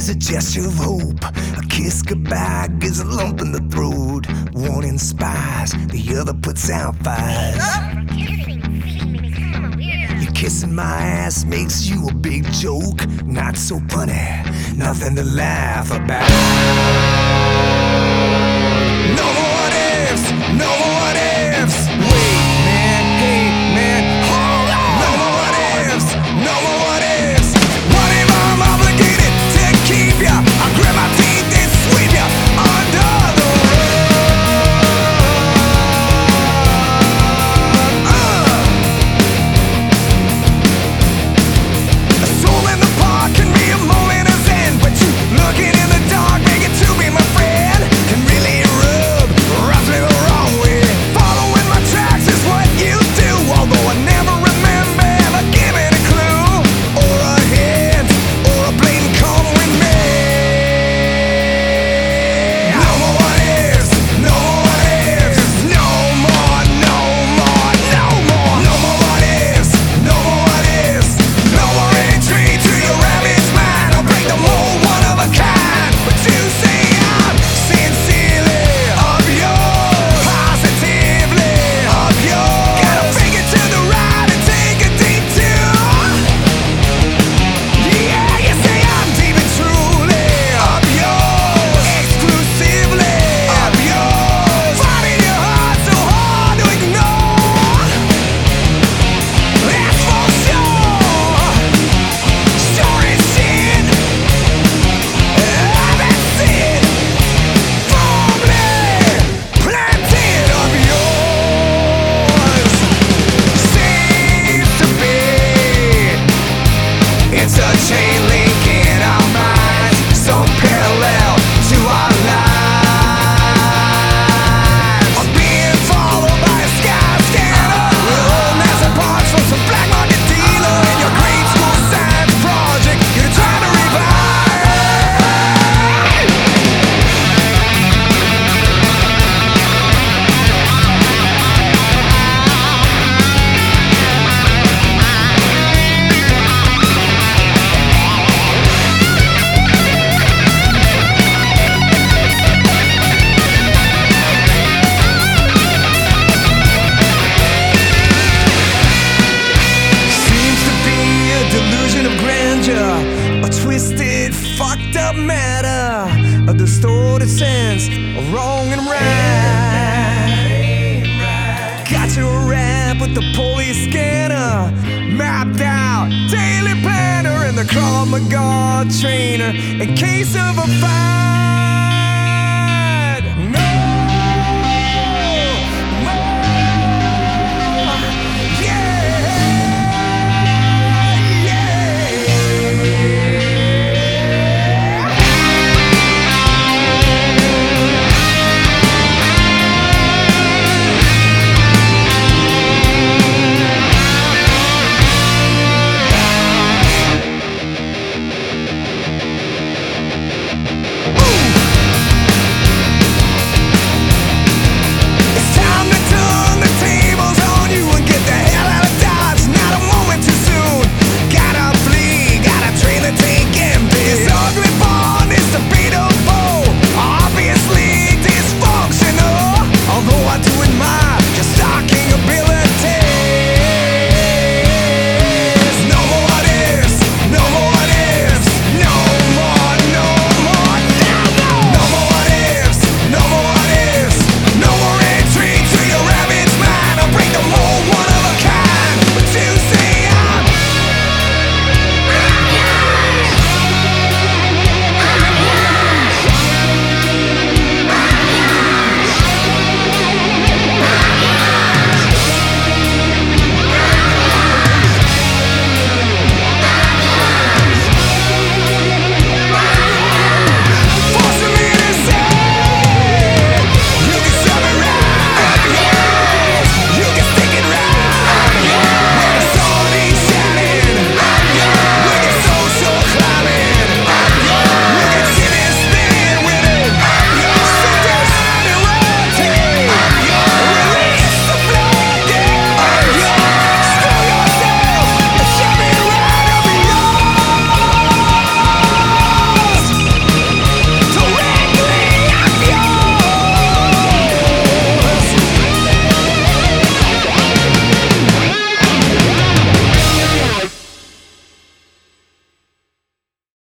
is a gesture of hope. A kiss goodbye gives a lump in the throat. One inspires, the other puts out fires. You kissing my ass makes you a big joke. Not so funny, nothing to laugh about. No more what ifs, no more what ifs. Wait, man, hey, man, hold on. No more what ifs, no more what ifs. What if I'm obligated to keep ya? I'll grab my teeth and sweep ya under the rug. A soul in the park can be a moment of zen, but you looking in the dark, make it to be my friend. And really rubs me the wrong way. Following my tracks is what you do, although I never remember ever giving a clue, or a hint, or a blatant come with me. No more what ifs, no more what ifs. No more, no more, no more. No more what ifs, no more what ifs. No more entry to your ravaged mind. I'll break the mold, one of a kind. But you say I'm sincerely of yours, positively of yours. Gotta fake it to the right and take a detour. Yeah, you say I'm deep and truly of yours, exclusively of yours. Finding your heart so hard to ignore. That's for sure. Sure as shit. That's it. Firmly planted of yours. Seems to be it's a chain link in our minds, some parallel to our lives. I'm being followed by a sky scanner with old massive parts from some black market dealer. In your grade school science project you're trying to revive. Seems to be a delusion of grandeur, a twisted, fucked up matter, a distorted sense of wrong and right. Got your rap with the police scanner, mapped out, daily planner, and the Krav Maga trainer in case of a fire.